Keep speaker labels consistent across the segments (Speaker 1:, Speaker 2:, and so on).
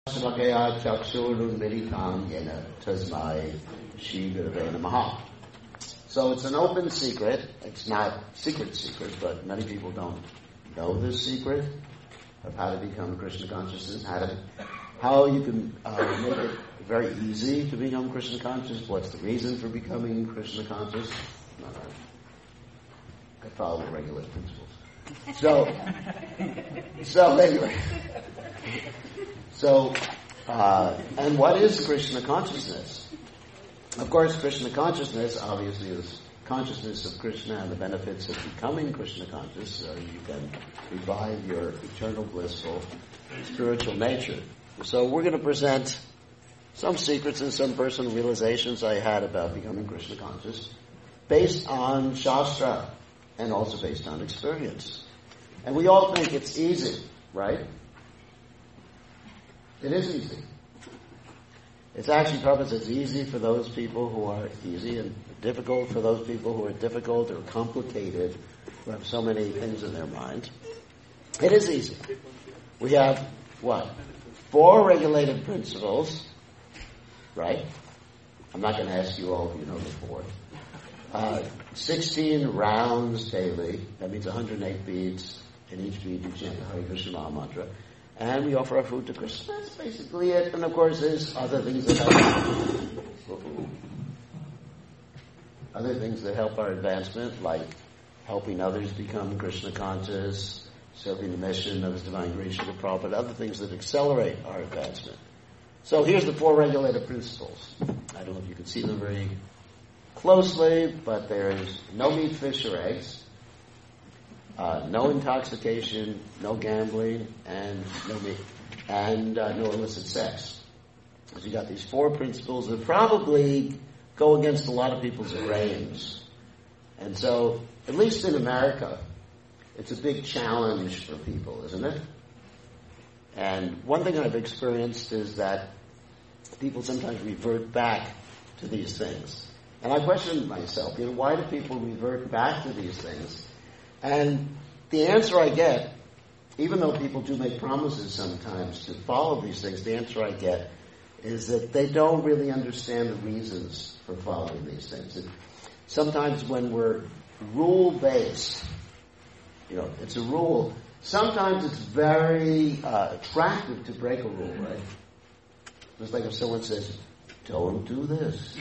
Speaker 1: So it's an open secret. It's not secret, but many people don't know this secret of how to become Krishna consciousness, how you can make it very easy to become Krishna conscious. What's the reason for becoming Krishna conscious? I follow the regular principles. So anyway. And what is Krishna consciousness? Of course, Krishna consciousness obviously is consciousness of Krishna and the benefits of becoming Krishna conscious, so you can revive your eternal blissful spiritual nature. So we're going to present some secrets and some personal realizations I had about becoming Krishna conscious based on Shastra and also based on experience. And we all think it's easy, right? It is easy. It's actually Prabhupada says easy for those people who are easy and difficult for those people who are difficult or complicated, who have so many things in their mind. It is easy. We have, 4 regulated principles, right? I'm not going to ask you all if you know the 4. 16 rounds daily. That means 108 beads. In each bead you chant the Hare Krishna Maha Mantra. And we offer our food to Krishna. That's basically it. And of course there's other things that help our advancement, like helping others become Krishna conscious, serving the mission of His Divine Grace Srila Prabhupada, other things that accelerate our advancement. So here's the 4 regulated principles. I don't know if you can see them very closely, but there's no meat, fish, or eggs. No intoxication, no gambling, and no meat, and no illicit sex. So you got these 4 principles that probably go against a lot of people's grains. And so, at least in America, it's a big challenge for people, isn't it? And one thing I've experienced is that people sometimes revert back to these things. And I questioned myself, why do people revert back to these things? And the answer I get, even though people do make promises sometimes to follow these things, the answer I get is that they don't really understand the reasons for following these things. And sometimes when we're rule-based, it's a rule. Sometimes it's very attractive to break a rule, right? Just like if someone says, don't do this.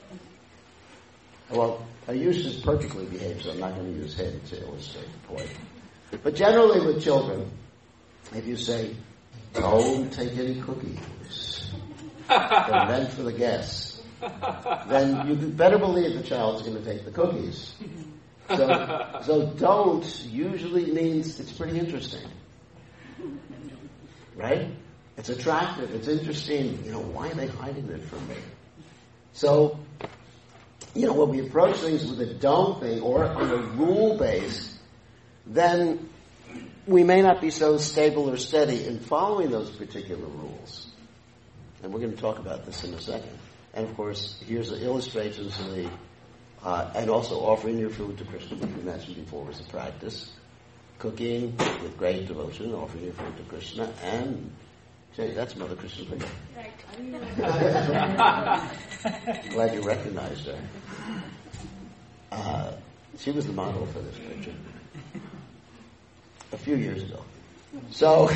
Speaker 1: Well, Ayush is perfectly behaved, so I'm not going to use him to illustrate the point. But generally with children, if you say, don't take any cookies, they're meant for the guests, then you better believe the child's going to take the cookies. So don't usually means it's pretty interesting. Right? It's attractive, it's interesting. Why are they hiding it from me? So, when we approach things with a don't thing or on a rule base, then we may not be so stable or steady in following those particular rules. And we're going to talk about this in a second. And of course, here's the illustrations of the, and also offering your food to Krishna, which we mentioned before was a practice. Cooking with great devotion, offering your food to Krishna, and that's Mother Krishna. Glad you recognized her. She was the model for this picture a few years ago. So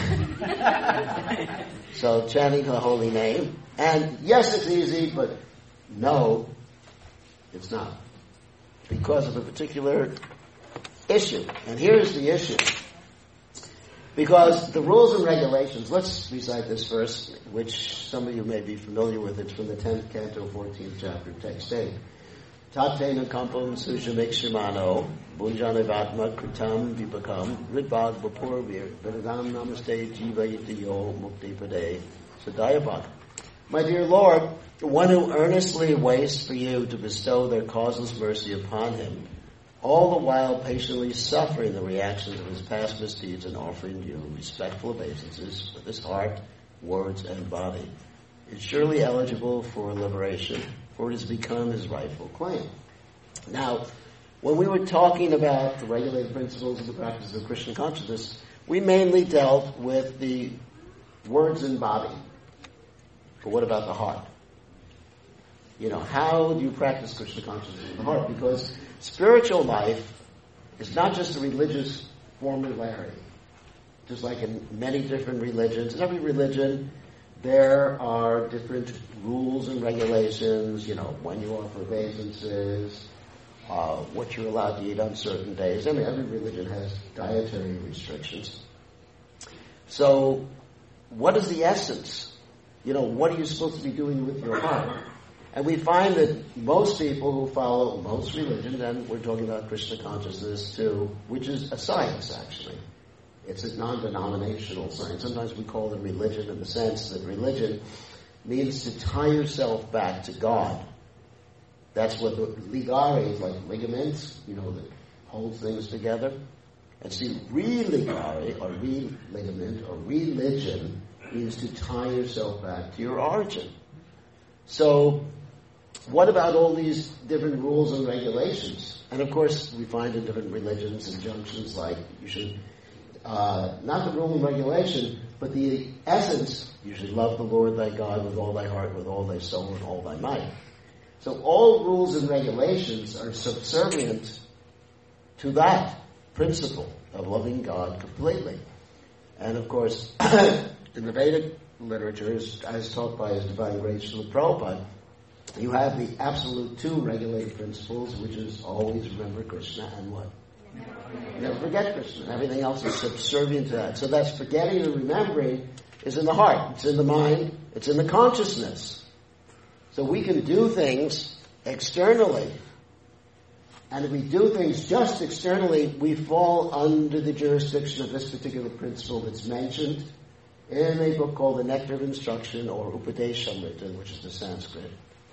Speaker 1: chanting her holy name, and yes, it's easy, but no, it's not, because of a particular issue. And here's the issue. Because the rules and regulations, let's recite this verse, which some of you may be familiar with. It's from the 10th canto, 14th chapter, text 8. Tatena kampam sushamikshimano, bhujanavatma kritam vipakam, ridbag vapurvir, vedadam namaste jiva itiyo mukti pade, sadayabhak. My dear Lord, one who earnestly waits for you to bestow their causeless mercy upon him, all the while patiently suffering the reactions of his past misdeeds and offering you respectful obeisances with his heart, words, and body, is surely eligible for liberation, for it has become his rightful claim. Now, when we were talking about the regulated principles of the practice of Krishna consciousness, we mainly dealt with the words and body. But what about the heart? How do you practice Krishna consciousness in the heart? Because spiritual life is not just a religious formularity. Just like in many different religions. In every religion, there are different rules and regulations, when you offer obeisances, what you're allowed to eat on certain days. Every religion has dietary restrictions. So, what is the essence? What are you supposed to be doing with your heart? And we find that most people who follow most religions, and we're talking about Krishna consciousness too, which is a science actually. It's a non-denominational science. Sometimes we call it religion in the sense that religion means to tie yourself back to God. That's what the ligare is, like ligaments, that holds things together. And see, re-ligare, or re-ligament, or religion means to tie yourself back to your origin. So, what about all these different rules and regulations? And of course, we find in different religions injunctions like you should, not the rule and regulation, but the essence, you should love the Lord thy God with all thy heart, with all thy soul, and all thy might. So all rules and regulations are subservient to that principle of loving God completely. And of course, in the Vedic literature, as taught by His Divine Grace Srila Prabhupada, you have the absolute two regulated principles, which is always remember Krishna and what? Never forget Krishna. Everything else is subservient to that. So that's forgetting and remembering is in the heart. It's in the mind. It's in the consciousness. So we can do things externally. And if we do things just externally, we fall under the jurisdiction of this particular principle that's mentioned in a book called The Nectar of Instruction, or Upadeshamrita, which is the Sanskrit.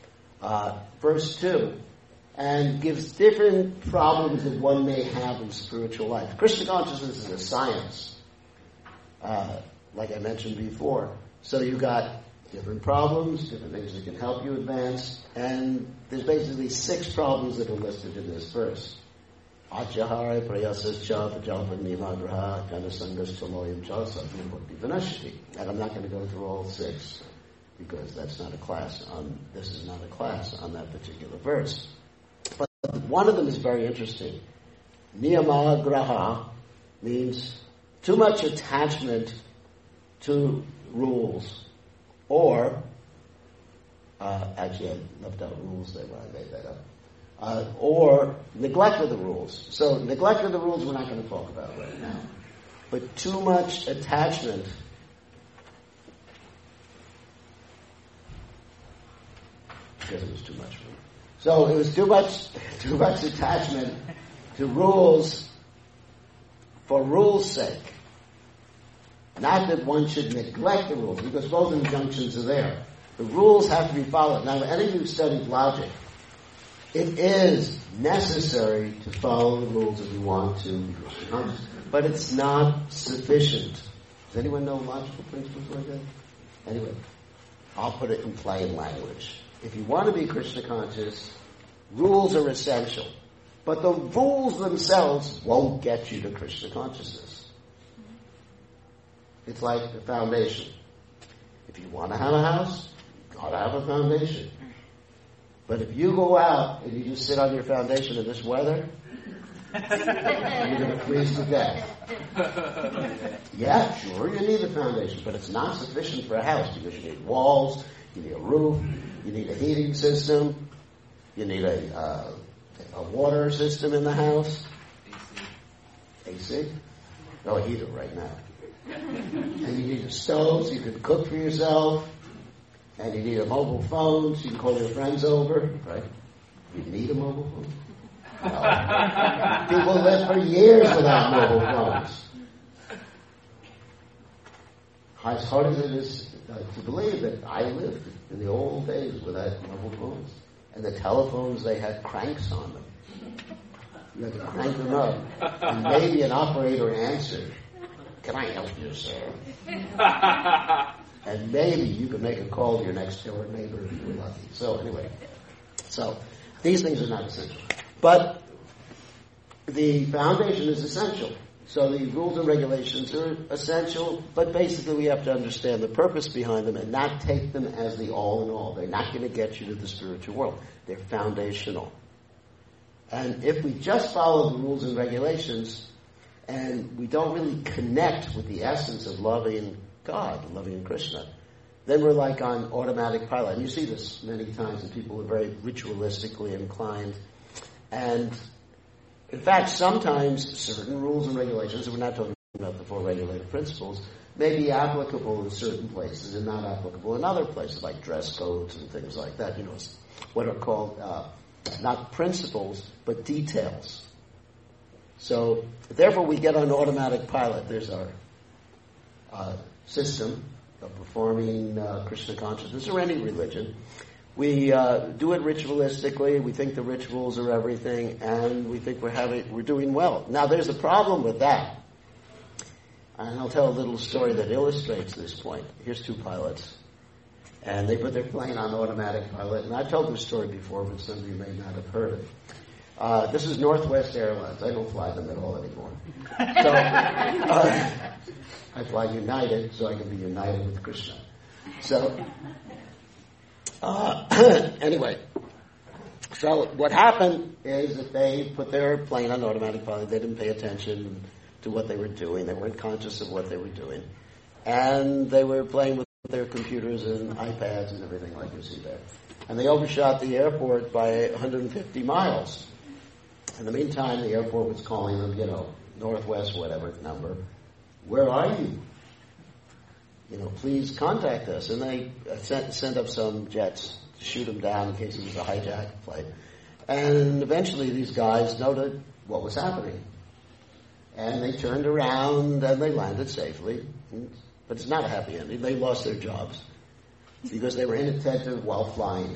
Speaker 1: Verse 2, and gives different problems that one may have in spiritual life. Krishna consciousness is a science, like I mentioned before. So you've got different problems, different things that can help you advance, and there's basically 6 problems that are listed in this verse. Achahara prayasascha pajalpa nilagraha janasangas chaloyam cha satmabhakti vinashti. And I'm not going to go through all 6, because that's not a class this is not a class on that particular verse. But one of them is very interesting. Niyama graha means too much attachment to rules. Or, actually I left out rules there when I made that up. Or neglect of the rules. So neglect of the rules we're not going to talk about right now. But too much attachment because it was too much for me. So it was too much attachment to rules for rules' sake. Not that one should neglect the rules, because both injunctions are there. The rules have to be followed. Now, any of you who studied logic, it is necessary to follow the rules if you want to, but it's not sufficient. Does anyone know logical principles like that? Anyway, I'll put it in plain language. If you want to be Krishna conscious, rules are essential. But the rules themselves won't get you to Krishna consciousness. It's like the foundation. If you want to have a house, you've got to have a foundation. But if you go out and you just sit on your foundation in this weather, you're going to freeze to death. Yeah, sure, you need a foundation, but it's not sufficient for a house because you need walls, you need a roof, you need a heating system, you need a water system in the house. AC? No, a heater right now. And you need a stove so you can cook for yourself. And you need a mobile phone so you can call your friends over. Right? You need a mobile phone? No. People live for years without mobile phones. As hard as it is to believe that I lived in the old days without mobile phones. And the telephones, they had cranks on them. You had to crank them up. And maybe an operator answered. Can I help you, sir? And maybe you could make a call to your next door neighbor if you were lucky. So anyway, these things are not essential. But the foundation is essential. So the rules and regulations are essential, but basically we have to understand the purpose behind them and not take them as the all in all. They're not going to get you to the spiritual world. They're foundational. And if we just follow the rules and regulations and we don't really connect with the essence of loving God, loving Krishna, then we're like on automatic pilot. And you see this many times in people who are very ritualistically inclined. And in fact, sometimes certain rules and regulations, and we're not talking about the four regulated principles, may be applicable in certain places and not applicable in other places, like dress codes and things like that. You know, what are called not principles, but details. So, therefore, we get on automatic pilot. There's our system of performing Krishna consciousness, or any religion. We do it ritualistically. We think the rituals are everything, and we think we're doing well. Now, there's a problem with that, and I'll tell a little story that illustrates this point. Here's two pilots, and they put their plane on automatic pilot. And I've told this story before, but some of you may not have heard it. This is Northwest Airlines. I don't fly them at all anymore. So I fly United, so I can be united with Krishna. So. Anyway, so what happened is that they put their plane on automatic pilot. They didn't pay attention to what they were doing. They weren't conscious of what they were doing. And they were playing with their computers and iPads and everything like you see there. And they overshot the airport by 150 miles. In the meantime, the airport was calling them, Northwest, whatever number. Where are you? Please contact us. And they sent up some jets to shoot them down in case it was a hijacked flight. And eventually these guys noted what was happening. And they turned around and they landed safely. But it's not a happy ending. They lost their jobs because they were inattentive while flying.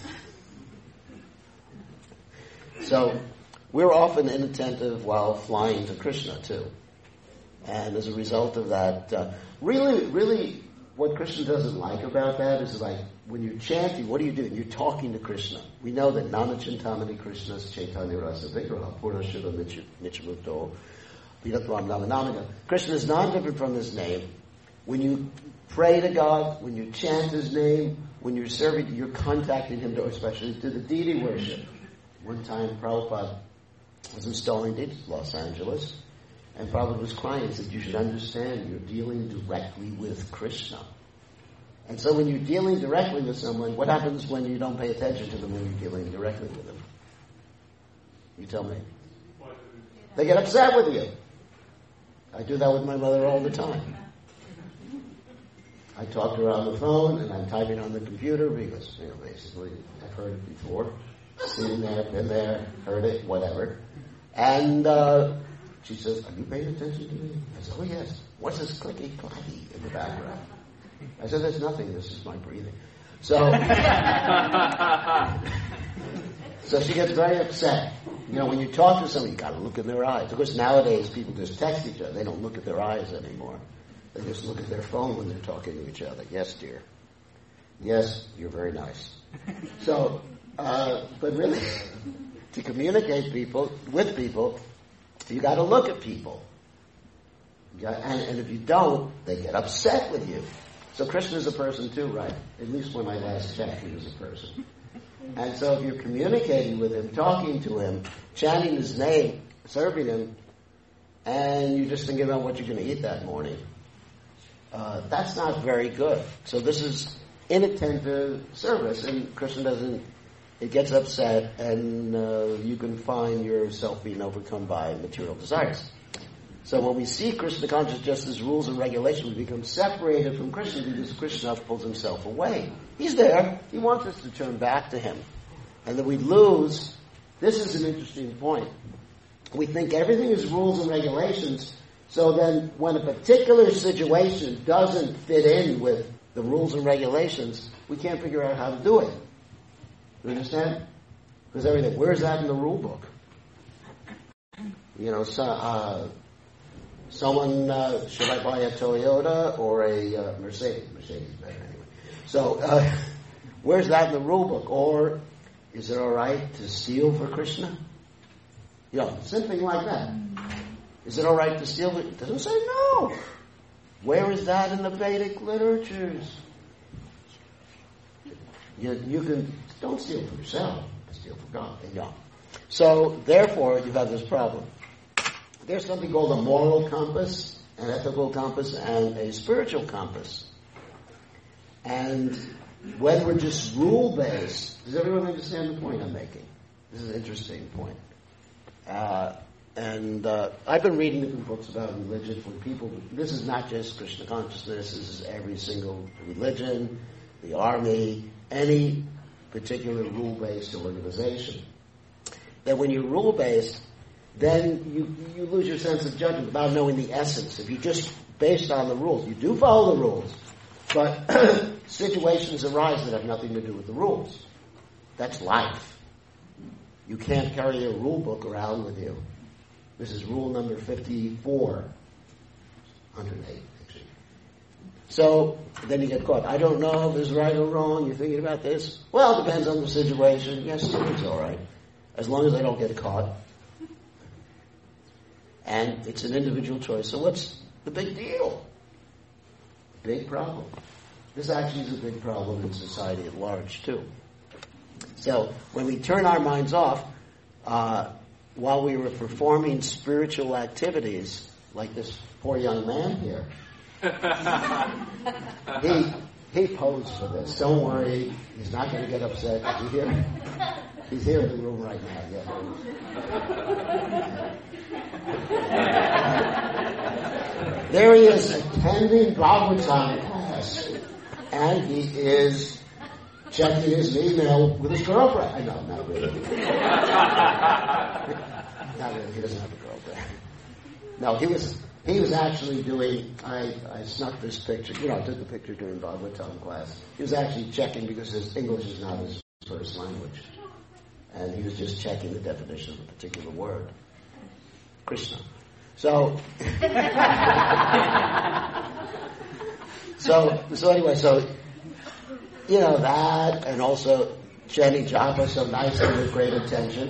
Speaker 1: So we're often inattentive while flying to Krishna too. And as a result of that, really, what Krishna doesn't like about that is like when you're chanting, what are you doing? You're talking to Krishna. We know that Nama Chintamani Krishna's Chaitanya Rasa Vigraha, Purnashila Nityamukto, Viratvam Nama Namina. Krishna is not different from his name. When you pray to God, when you chant his name, when you're serving, you're contacting him, especially to the deity worship. One time, Prabhupada was installing deities in Los Angeles. And Prabhupada was crying. He said, you should understand, you're dealing directly with Krishna. And so when you're dealing directly with someone, what happens when you don't pay attention to them when you're dealing directly with them? You tell me. They get upset with you. I do that with my mother all the time. I talk to her on the phone, and I'm typing on the computer because, basically, I've heard it before. Seen there, been there, heard it, whatever. And she says, are you paying attention to me? I said, oh yes. What's this clicky-clacky in the background? I said, there's nothing. This is my breathing. So, so she gets very upset. When you talk to somebody, you got to look in their eyes. Of course, nowadays people just text each other. They don't look at their eyes anymore. They just look at their phone when they're talking to each other. Yes, dear. Yes, you're very nice. So, but really, to communicate with people, you got to look at people. And if you don't, they get upset with you. So Krishna's a person too, right? At least when I last checked, he was a person. And so if you're communicating with him, talking to him, chanting his name, serving him, and you're just thinking about what you're going to eat that morning, that's not very good. So this is inattentive service, and Krishna it gets upset, and you can find yourself being overcome by material desires. So when we see Krishna consciousness just as rules and regulations, we become separated from Krishna because Krishna pulls himself away. He's there. He wants us to turn back to him. And then we lose. This is an interesting point. We think everything is rules and regulations, so then when a particular situation doesn't fit in with the rules and regulations, we can't figure out how to do it. You understand? Because everything, where's that in the rule book? Someone, should I buy a Toyota or a Mercedes? Mercedes is better anyway. So, where's that in the rule book? Or, is it alright to steal for Krishna? Something like that. Is it all right to steal? It doesn't say no. Where is that in the Vedic literatures? You can, don't steal for yourself, steal for God. Yeah. So, therefore, you have this problem. There's something called a moral compass, an ethical compass, and a spiritual compass. And when we're just rule-based, does everyone understand the point I'm making? This is an interesting point. I've been reading different books about religion for people. This is not just Krishna consciousness. This is every single religion, the army, any particular rule-based organization. That when you're rule-based, then you lose your sense of judgment without knowing the essence. If you just based on the rules, you do follow the rules, but situations arise that have nothing to do with the rules. That's life. You can't carry a rule book around with you. This is rule number 54. 108, actually. So, then you get caught. I don't know if it's right or wrong. You're thinking about this? Well, it depends on the situation. Yes, it's all right. As long as I don't get caught. And it's an individual choice. So what's the big deal? Big problem. This actually is a big problem in society at large, too. So, when we turn our minds off, while we were performing spiritual activities, like this poor young man here, he posed for this. Don't worry, he's not going to get upset. Is he here? He's here in the room right now. Yeah. There he is attending Bhagavatam class, and he is checking his email with his girlfriend. I know, not really. Not really. He doesn't have a girlfriend. No, he was actually doing. I snuck this picture. I took the picture during Bhagavatam class. He was actually checking because his English is not his first language, and he was just checking the definition of a particular word, Krishna. So, so anyway, that, and also Jenny Joppa, so nice and with great attention.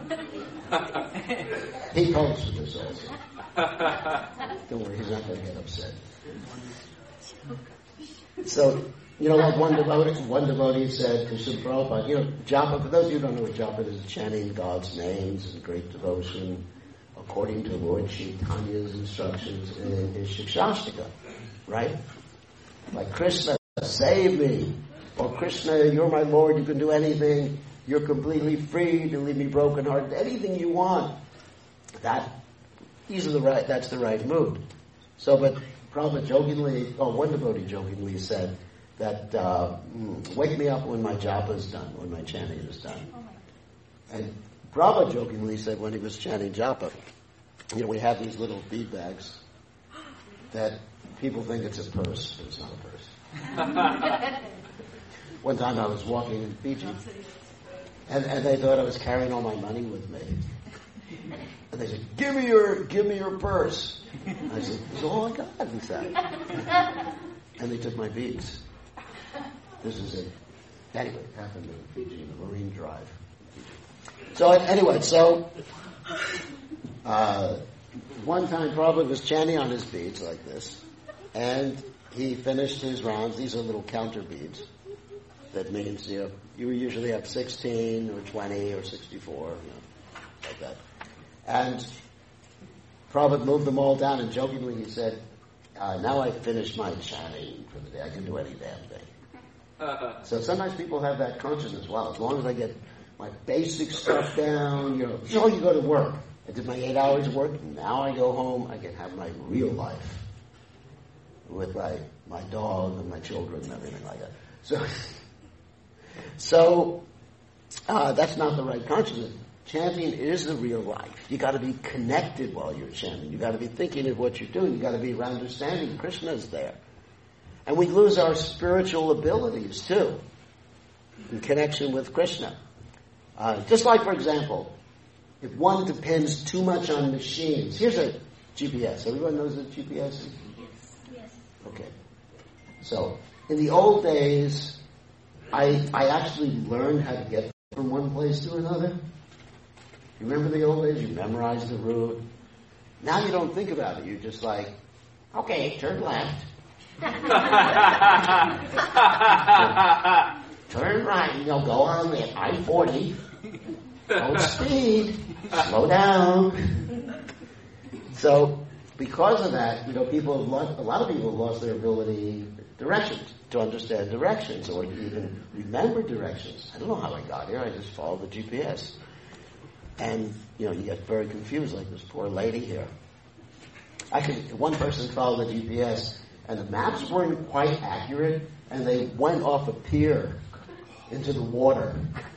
Speaker 1: He posed for this also. Don't worry, he's not going to get upset. So, like one devotee said to Srila Prabhupada, Japa, for those of you who don't know what Japa is, chanting God's names in great devotion, according to Lord Chaitanya's instructions in his Shikshashtaka, right? Like, Krishna, save me. Or, Krishna, you're my Lord, you can do anything. You're completely free to leave me brokenhearted. Anything you want. That's the right mood. So, but Prabhupada jokingly, one devotee jokingly said that, wake me up when my japa is done, when my chanting is done. And Prabhupada jokingly said when he was chanting japa, we have these little bead bags that people think it's a purse, but it's not a purse. One time I was walking in Fiji, and they thought I was carrying all my money with me. And they said, give me your purse. I said, it's all I got inside. And they took my beads. This is it. Anyway, it happened in Fiji, in the Marine Drive. So anyway, one time Prabhupada was chanting on his beads like this, and he finished his rounds. These are little counter beads. That means, you usually have 16 or 20 or 64, like that. And Prabhupada moved them all down, and jokingly he said, now I've finished my chanting for the day. I can do any damn thing. So sometimes people have that consciousness. Well, as long as I get my basic stuff down, so you go to work. I did my 8 hours of work. Now I go home. I can have my real life with my dog and my children and everything like that. So that's not the right consciousness. Chanting is the real life. You got to be connected while you're chanting. You got to be thinking of what you're doing. You got to be understanding Krishna's there. And we lose our spiritual abilities too in connection with Krishna. Just like, for example, if one depends too much on machines. Here's a GPS. Everyone knows what GPS is? Yes. Okay. So, in the old days, I actually learned how to get from one place to another. You remember the old days? You memorized the route. Now you don't think about it. You're just like, okay, turn left. Turn right. Go on the I-40. Don't speed. Slow down. So, because of that, a lot of people have lost their ability to understand directions, or to even remember directions. I don't know how I got here. I just followed the GPS. And, you get very confused, like this poor lady here. One person followed the GPS, and the maps weren't quite accurate, and they went off a pier into the water.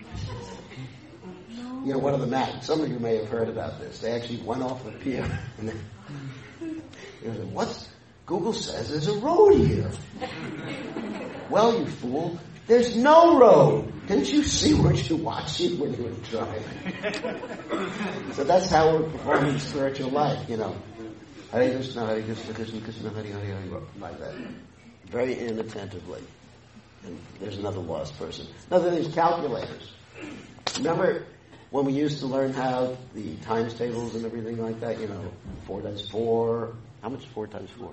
Speaker 1: One of the maps. Some of you may have heard about this. They actually went off the pier. And what's Google says there's a road here. Well, you fool, there's no road. Didn't you see what you're watching when you were driving? So that's how we're performing spiritual life, Hare Krishna, Hare Krishna, Krishna Krishna, Hare Hare, like that. Very inattentively. And there's another lost person. Another thing is calculators. Remember when we used to learn how the times tables and everything like that, 4 times 4. How much is 4 times 4?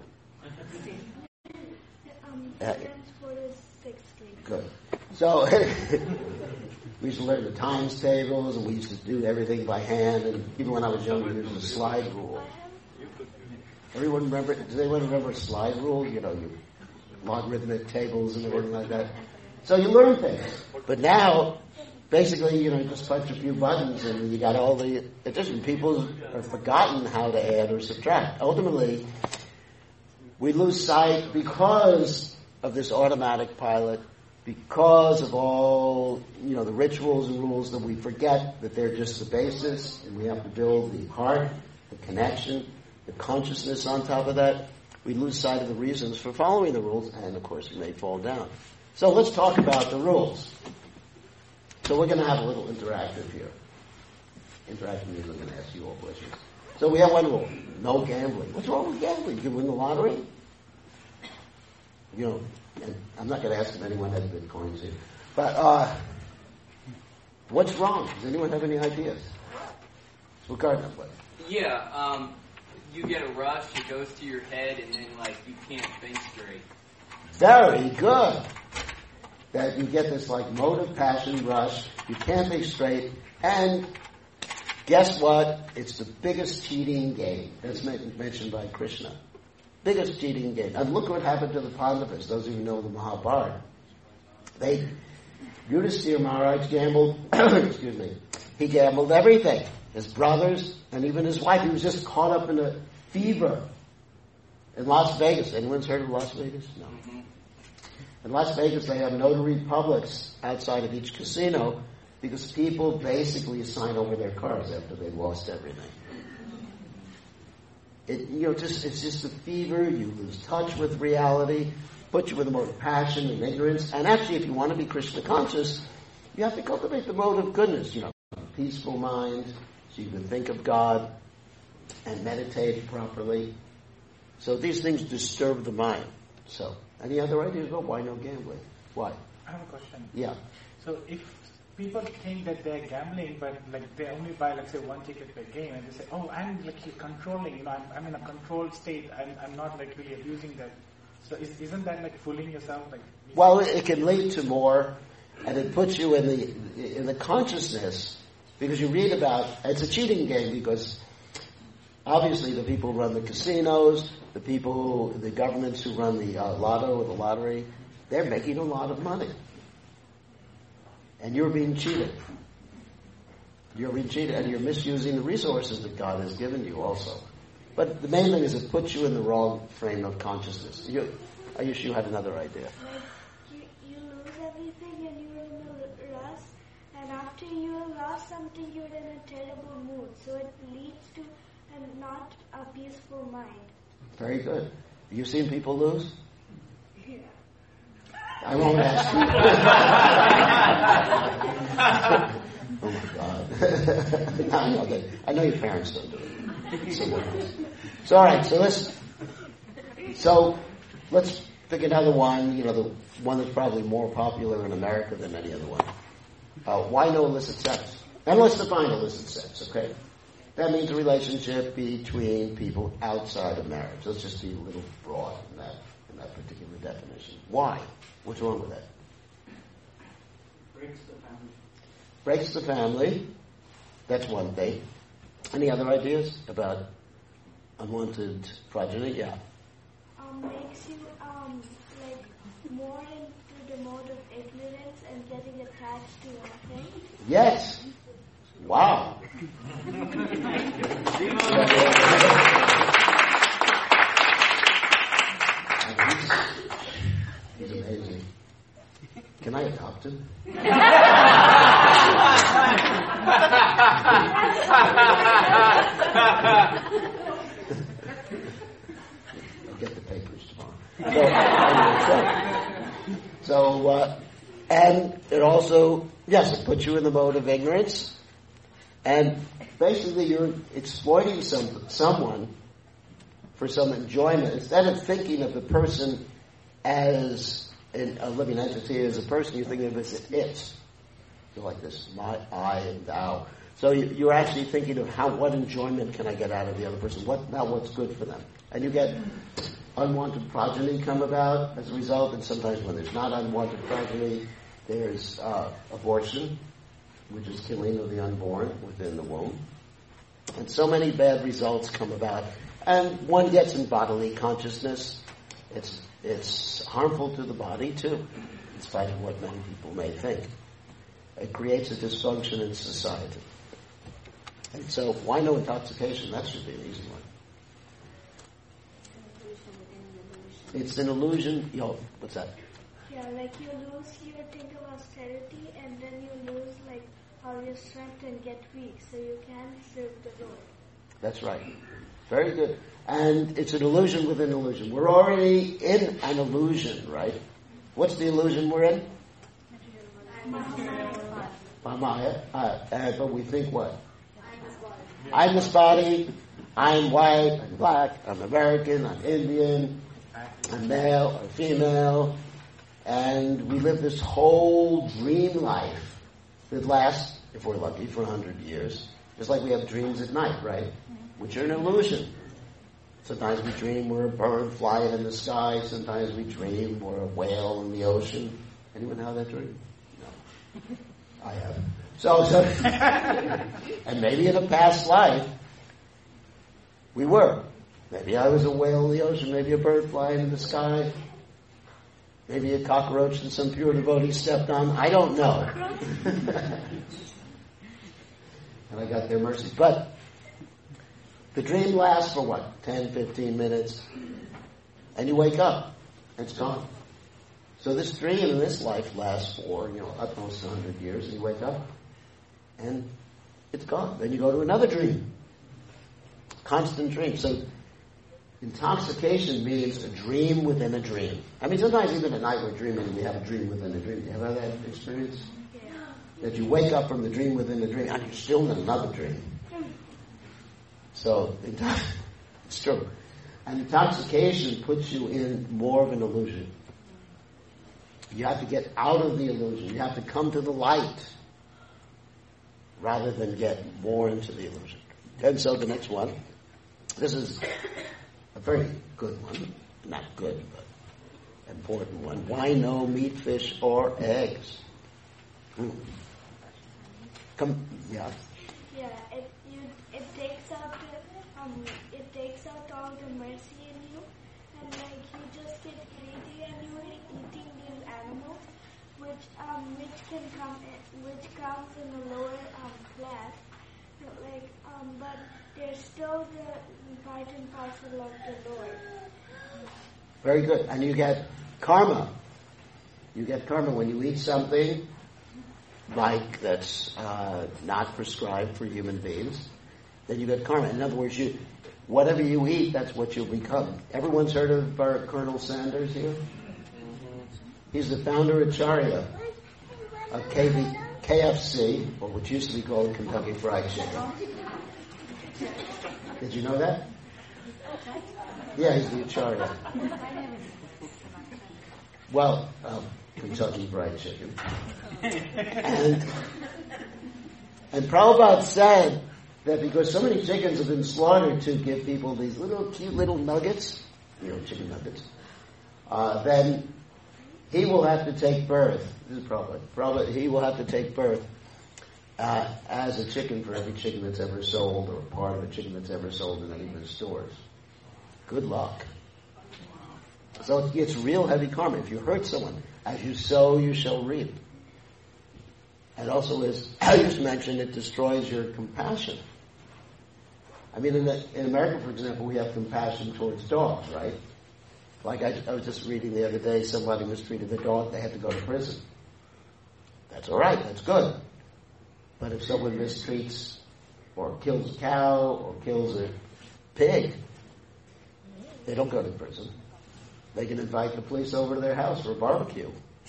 Speaker 1: 4 times 4 is 60. Good. So we used to learn the times tables, and we used to do everything by hand. And even when I was younger, there was a slide rule. Does anyone remember slide rule? Your logarithmic tables and everything like that. So you learn things. But now, basically, just punch a few buttons and you got all the addition. People have forgotten how to add or subtract. Ultimately, we lose sight because of this automatic pilot, because of all, the rituals and rules, that we forget that they're just the basis, and we have to build the heart, the connection, the consciousness on top of that. We lose sight of the reasons for following the rules, and of course we may fall down. So let's talk about the rules. So we're going to have a little interactive here. Interactive means I'm going to ask you all questions. So we have one rule: no gambling. What's wrong with gambling? You can win the lottery. And I'm not going to ask if anyone has Bitcoins here. But what's wrong? Does anyone have any ideas? So Gardner, what?
Speaker 2: Yeah, you get a rush, it goes to your head, and then, you can't think straight.
Speaker 1: Very good. That you get this, motive, passion, rush, you can't think straight, and guess what? It's the biggest cheating game. That's mentioned by Krishna. Biggest cheating game. And look what happened to the Pandavas, those of you who know the Mahabharata. Yudhisthira Maharaj gambled, excuse me, he gambled everything. His brothers, and even his wife. He was just caught up in a fever in Las Vegas. Anyone's heard of Las Vegas? No. Mm-hmm. In Las Vegas, they have notary publics outside of each casino because people basically sign over their cars after they've lost everything. It's just a fever. You lose touch with reality, put you with a mode of passion and ignorance. And actually, if you want to be Krishna conscious, you have to cultivate the mode of goodness. Peaceful mind, so you can think of God and meditate properly. So these things disturb the mind. So, any other ideas? Well, why no gambling? Why?
Speaker 3: I have a question.
Speaker 1: Yeah.
Speaker 3: So if people think that they're gambling, but they only buy, say, 1 ticket per game, and they say, "Oh, I'm controlling. I'm in a controlled state. I'm not really abusing that." So isn't that fooling yourself?
Speaker 1: Well, it can lead to more, and it puts you in the consciousness. Because you read about, it's a cheating game because obviously the people who run the casinos, the governments who run the lotto or the lottery, they're making a lot of money. And you're being cheated. You're being cheated, and you're misusing the resources that God has given you also. But the main thing is it puts you in the wrong frame of consciousness. I wish you had another idea.
Speaker 4: You lose everything and you're in a rush, and after you have lost something, you're in a terrible mood. So it leads to not a peaceful mind. Very
Speaker 1: good. Have you seen people lose?
Speaker 4: Yeah.
Speaker 1: I won't ask you. Oh my God. I know your parents don't do it. Someone else. So all right, so let's pick another one, the one that's probably more popular in America than any other one. Why no illicit sex? And let's define illicit sex, okay? That means a relationship between people outside of marriage. Let's just be a little broad in that particular definition. Why? What's wrong with that?
Speaker 3: Breaks the family.
Speaker 1: Breaks the family. That's one thing. Any other ideas about unwanted progeny? Yeah.
Speaker 4: Makes you like more into the mode of ignorance and getting attached to one thing.
Speaker 1: Yes. Wow. He's amazing. Can I adopt him? I'll get the papers tomorrow. And it also, yes, it puts you in the mode of ignorance. And basically you're exploiting someone for some enjoyment. Instead of thinking of the person as a living entity, as a person, you're thinking of it as it. So like this, my, I, and thou. So you're actually thinking of what enjoyment can I get out of the other person? What's good for them? And you get unwanted progeny come about as a result. And sometimes when there's not unwanted progeny, there's abortion, which is killing of the unborn within the womb. And so many bad results come about. And one gets in bodily consciousness. It's harmful to the body too, in spite of what many people may think. It creates a dysfunction in society. And so why no intoxication? That should be an easy one. It's an illusion. What's that?
Speaker 4: Yeah, like you lose your thing of austerity and then you lose like all your strength and get weak, so you can't serve the Lord. That's
Speaker 1: right. Very good. And it's an illusion within illusion. We're already in an illusion, right? What's the illusion we're in? Maya. But we think what? I'm this body. I'm white. I'm black. I'm American. I'm Indian. I'm male or female. And we live this whole dream life that lasts, if we're lucky, for 100 years. Just like we have dreams at night, right? Which are an illusion. Sometimes we dream we're a bird flying in the sky. Sometimes we dream we're a whale in the ocean. Anyone have that dream? No. I have. So, and maybe in a past life, we were. Maybe I was a whale in the ocean. Maybe a bird flying in the sky. Maybe a cockroach that some pure devotee stepped on. I don't know. And I got their mercy. But the dream lasts for what? 10, 15 minutes. And you wake up. And it's gone. So this dream in this life lasts for, utmost 100 years. And you wake up. And it's gone. Then you go to another dream. Constant dream. So intoxication means a dream within a dream. I mean, sometimes even at night we're dreaming and we have a dream within a dream. You have that experience? Yeah. That you wake up from the dream within the dream and you're still in another dream. So, it's true. And intoxication puts you in more of an illusion. You have to get out of the illusion. You have to come to the light rather than get more into the illusion. And so the next one, this is a very good one. Not good, but important one. Why no meat, fish, or eggs? Come, yeah.
Speaker 4: Yeah, it takes out all the mercy in you, and like you just get greedy anyway, eating these animals, which comes in the lower class, but they're still the part and parcel of the Lord.
Speaker 1: Very good, and you get karma. You get karma when you eat something like that's not prescribed for human beings. Then you get karma. In other words, whatever you eat, that's what you'll become. Everyone's heard of Colonel Sanders here? He's the founder of Charya, of KFC, or what used to be called Kentucky Fried Chicken. Did you know that? Yeah, he's the Acharya. Well, Kentucky Fried Chicken. And Prabhupada said that because so many chickens have been slaughtered to give people these little cute little nuggets, chicken nuggets, then he will have to take birth. This is Prabhupada. He will have to take birth as a chicken for every chicken that's ever sold, or part of a chicken that's ever sold in any of his stores. Good luck. So it's real heavy karma. If you hurt someone, as you sow, you shall reap. And also, as I just mentioned, it destroys your compassion. I mean, in America, for example, we have compassion towards dogs, right? Like I was just reading the other day, somebody mistreated a dog, they had to go to prison. That's all right, that's good. But if someone mistreats or kills a cow or kills a pig, they don't go to prison. They can invite the police over to their house for a barbecue.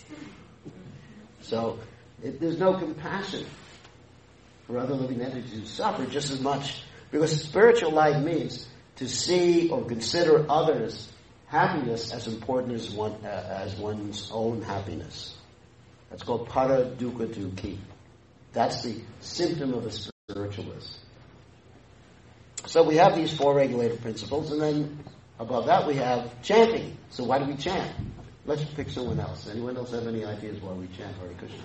Speaker 1: So there's no compassion for other living entities who suffer just as much, because spiritual life means to see or consider others' happiness as important as one's own happiness. That's called para dukkha dukhi. That's the symptom of a spiritualist. So we have these four regulative principles, and then above that we have chanting. So why do we chant? Let's pick someone else. Anyone else have any ideas why we chant Hare Krishna?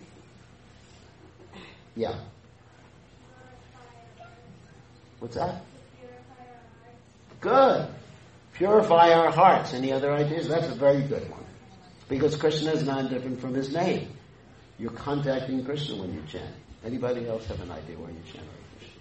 Speaker 1: Yeah. What's that? Good. Purify our hearts. Any other ideas? That's a very good one. Because Krishna is not different from his name. You're contacting Krishna when you chant. Anybody else have an idea why you chant Hare Krishna?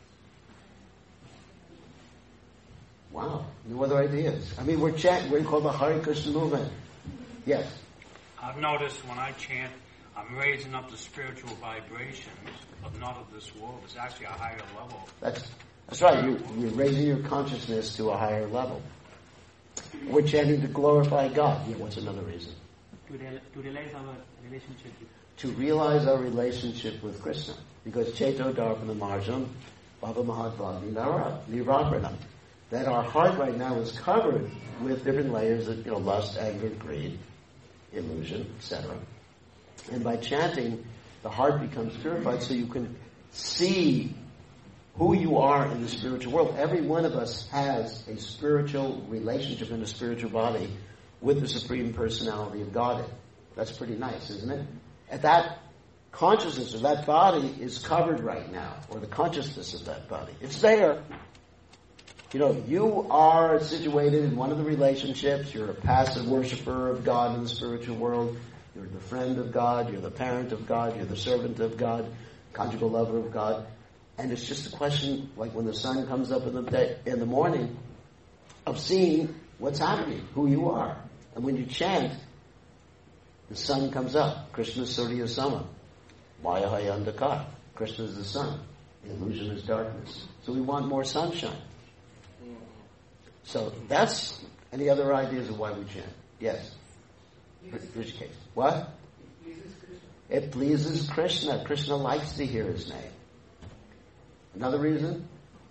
Speaker 1: Wow. No other ideas. I mean, we're called the Hare Krishna movement. Yes.
Speaker 5: I've noticed when I chant, I'm raising up the spiritual vibrations of not of this world. It's actually a higher level.
Speaker 1: That's right. You're raising your consciousness to a higher level. We're chanting to glorify God. Yeah, what's another reason?
Speaker 6: To realize our relationship with
Speaker 1: To realize our relationship with Krishna. Because Cheto Darpana Marjam, Baba Mahadvani Niravranam. That our heart right now is covered with different layers of lust, anger, greed, illusion, etc. And by chanting, the heart becomes purified so you can see who you are in the spiritual world. Every one of us has a spiritual relationship in a spiritual body with the Supreme Personality of Godhead. That's pretty nice, isn't it? And that consciousness of that body is covered right now, or the consciousness of that body. It's there. You are situated in one of the relationships. You're a passive worshiper of God in the spiritual world. You're the friend of God. You're the parent of God. You're the servant of God, conjugal lover of God. And it's just a question, like when the sun comes up in the morning, of seeing what's happening, who you are. And when you chant, the sun comes up. Krishna Surya Sama. Maya Hayandakar. Krishna is the sun. The illusion is darkness. So we want more sunshine. So that's any other ideas of why we chant? Yes. Which case? What? It pleases Krishna. Krishna likes to hear his name. Another reason?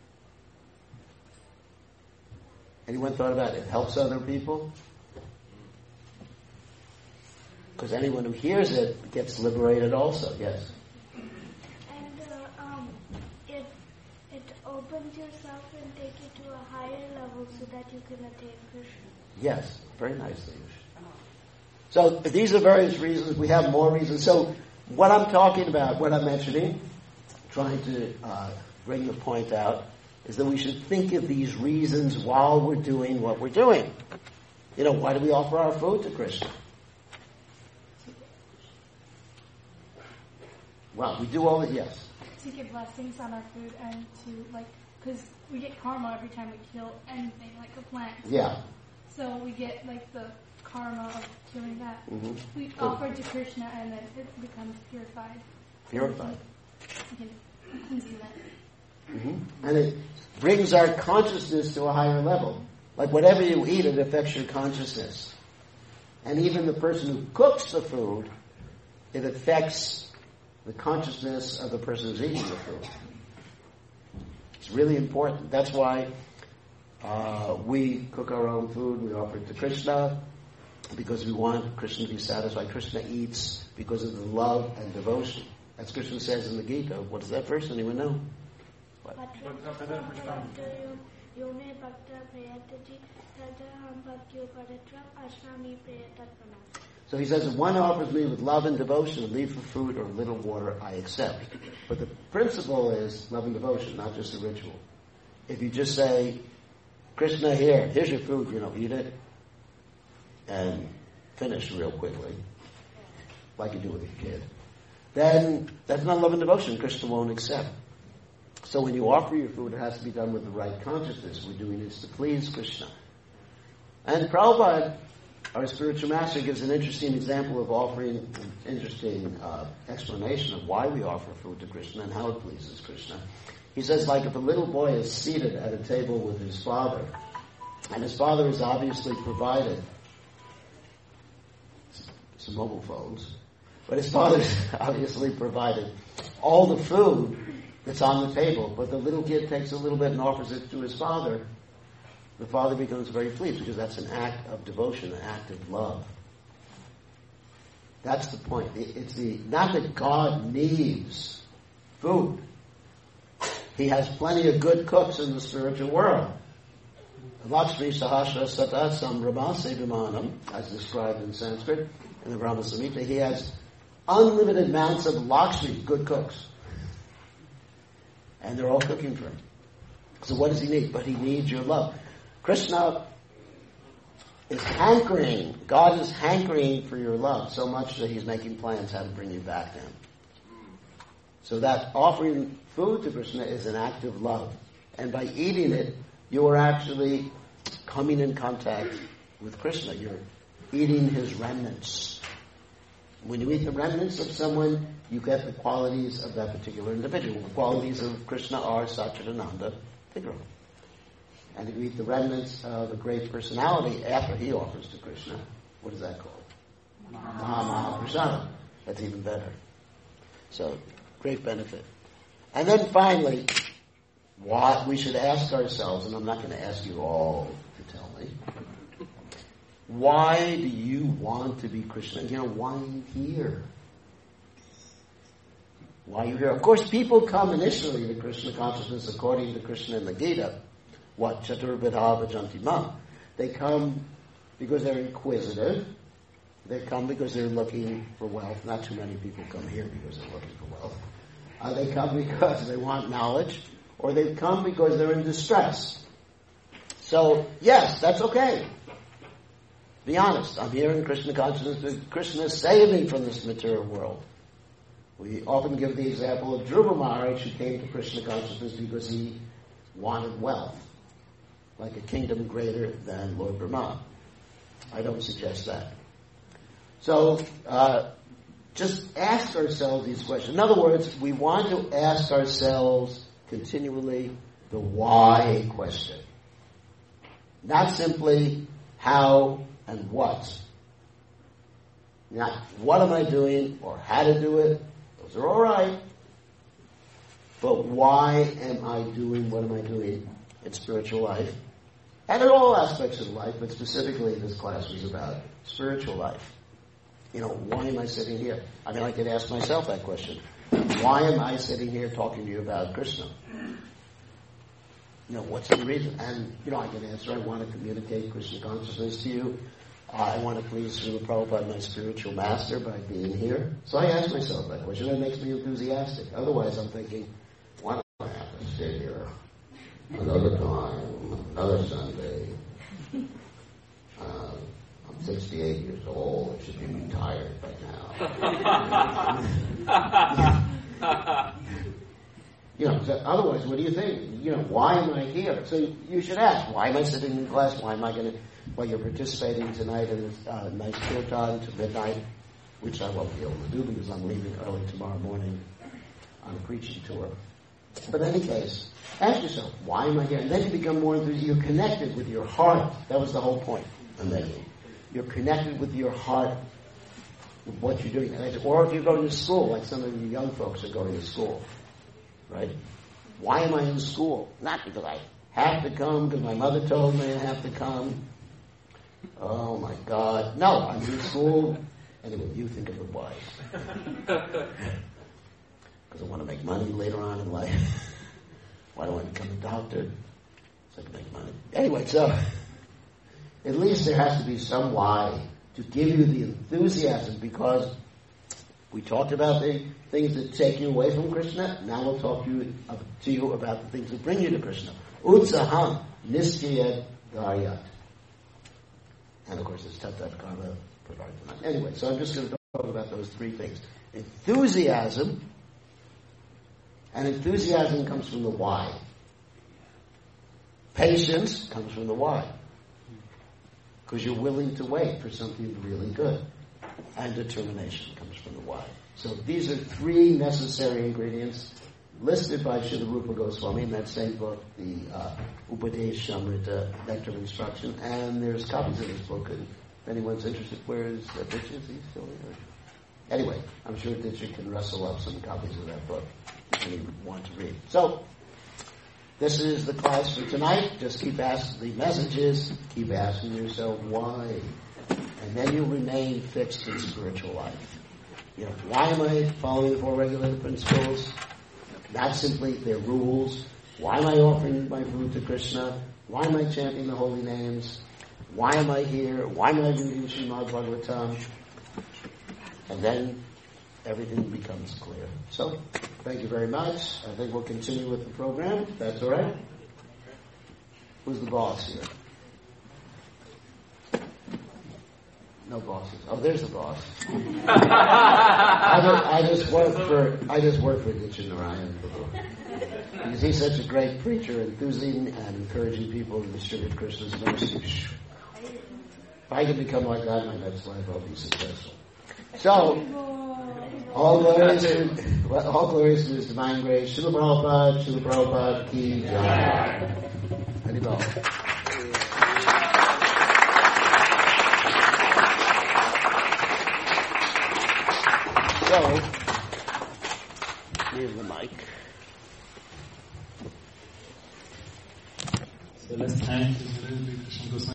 Speaker 1: Anyone thought about it? It helps other people? Because anyone who hears it gets liberated also. Yes.
Speaker 4: It opens yourself and take you to a higher level so that you can attain Krishna.
Speaker 1: Yes, very nicely. So these are various reasons. We have more reasons. So what I'm talking about, what I'm mentioning, trying to bring the point out, is that we should think of these reasons while we're doing what we're doing. Why do we offer our food to Krishna? Well, we do all that, yes.
Speaker 7: To get blessings on our food and to, because we get karma every time we kill anything, like a plant.
Speaker 1: Yeah.
Speaker 7: So we get, the karma of killing that.
Speaker 1: Mm-hmm.
Speaker 7: We offer it to Krishna and then it becomes purified.
Speaker 1: Purified.
Speaker 7: We can consume it.
Speaker 1: Mm-hmm. And it brings our consciousness to a higher level. Like whatever you eat, it affects your consciousness. And even the person who cooks the food, it affects the consciousness of the person who's eating the food. It's really important. That's why we cook our own food. We offer it to Krishna because we want Krishna to be satisfied. Krishna eats because of the love and devotion. As Krishna says in the Gita. What is that verse? Anyone know?
Speaker 4: Yome Bhakta Prayataji Tadaham Bhaktyo Padatram Ashrami Prayatatmana.
Speaker 1: So he says, if one offers me with love and devotion, a leaf of fruit or a little water, I accept. But the principle is love and devotion, not just a ritual. If you just say, Krishna, here's your food, eat it, and finish real quickly, like you do with a kid, then that's not love and devotion. Krishna won't accept. So when you offer your food, it has to be done with the right consciousness. We're doing this to please Krishna. And Prabhupada, our spiritual master, gives an interesting example of offering, an interesting explanation of why we offer food to Krishna and how it pleases Krishna. He says, like if a little boy is seated at a table with his father, and his father has obviously provided some mobile phones, but his father's obviously provided all the food that's on the table, but the little kid takes a little bit and offers it to his father, the father becomes very pleased because that's an act of devotion, an act of love. That's the point. It's not that God needs food. He has plenty of good cooks in the spiritual world. Lakshmi Sahasra Sata Sambrahmase Vimanam, as described in Sanskrit, in the Brahma Samhita, he has unlimited amounts of Lakshmi, good cooks. And they're all cooking for him. So what does he need? But he needs your love. Krishna is hankering, God is hankering for your love so much that he's making plans how to bring you back to him. So that offering food to Krishna is an act of love. And by eating it, you are actually coming in contact with Krishna. You're eating his remnants. When you eat the remnants of someone, you get the qualities of that particular individual. The qualities of Krishna are Satchidananda Vigraha. And if you eat the remnants of a great personality after he offers to Krishna, what is that called? Mahaprasada. That's even better. So, great benefit. And then finally, what we should ask ourselves, and I'm not going to ask you all to tell me, why do you want to be Krishna? Why are you here? Why are you here? Of course, people come initially to Krishna consciousness according to Krishna in the Gita. What? Chaturvidha Bhajanti Ma. They come because they're inquisitive. They come because they're looking for wealth. Not too many people come here because they're looking for wealth. They come because they want knowledge, or they come because they're in distress. So, yes, that's okay. Be honest. I'm here in Krishna consciousness because Krishna is saving me from this material world. We often give the example of Dhruva Maharaj, who came to Krishna consciousness because he wanted wealth, like a kingdom greater than Lord Brahma. I don't suggest that. So, just ask ourselves these questions. In other words, we want to ask ourselves continually the why question. Not simply how and what. Not what am I doing or how to do it. Those are all right. But why am I doing what am I doing in spiritual life? And in all aspects of life, but specifically this class was about spiritual life. Why am I sitting here? I mean, I could ask myself that question. Why am I sitting here talking to you about Krishna? What's the reason? And, I can answer, I want to communicate Krishna consciousness to you. I want to please Srila Prabhupada, my spiritual master, by being here. So I ask myself that question. It makes me enthusiastic. Otherwise, I'm thinking, why do I have to stay here another time, another Sunday? I'm 68 years old. I should be retired by now. So otherwise, what do you think? Why am I here? So you should ask, why am I sitting in class? Why am I going to... Well, you're participating tonight in this nice kirtan to midnight, which I won't be able to do because I'm leaving early tomorrow morning on a preaching tour. But in any case, ask yourself, why am I here? And then you become more enthusiastic. You're connected with your heart. That was the whole point I'm making. You're connected with your heart, with what you're doing. Or if you're going to school, like some of you young folks are going to school, right? Why am I in school? Not because I have to come, because my mother told me I have to come. Oh my God. No, I'm in school. Anyway, you think of the why. Because I want to make money later on in life. Why don't I become a doctor? So I can make money. Anyway, so at least there has to be some why to give you the enthusiasm, because we talked about the things that take you away from Krishna. Now we'll talk to you about the things that bring you to Krishna. Utsaham nistyad garyat. And of course, it's tatat karma pravartana. Anyway, so I'm just going to talk about those three things. Enthusiasm, and enthusiasm comes from the why. Patience comes from the why, because you're willing to wait for something really good. And determination comes from the why. So these are three necessary ingredients listed by Srila Rupa Goswami in that same book, the Upadesh Amrita, Nectar of Instruction, and there's copies of this book, and if anyone's interested, where is Ditya? Is he still here? Anyway, I'm sure Ditya can rustle up some copies of that book if anyone wants to read. So, this is the class for tonight. Just keep asking the messages, keep asking yourself why, and then you'll remain fixed in spiritual life. Why am I following the four regulated principles? Not simply their rules. Why am I offering my food to Krishna? Why am I chanting the holy names? Why am I here? Why am I reading Srimad Bhagavatam? And then everything becomes clear. So, thank you very much. I think we'll continue with the program. That's all right. Who's the boss here? No bosses. Oh, there's the boss. I just work for Ditya Narayan because he's such a great preacher, enthusing and encouraging people to distribute Krishna's mercy. If I can become like that in my next life, I'll be successful. So, all glories to His divine grace. Srila Prabhupada ki jai. Haribol. So, here's the mic.
Speaker 8: So let's thank Krishna Goswami.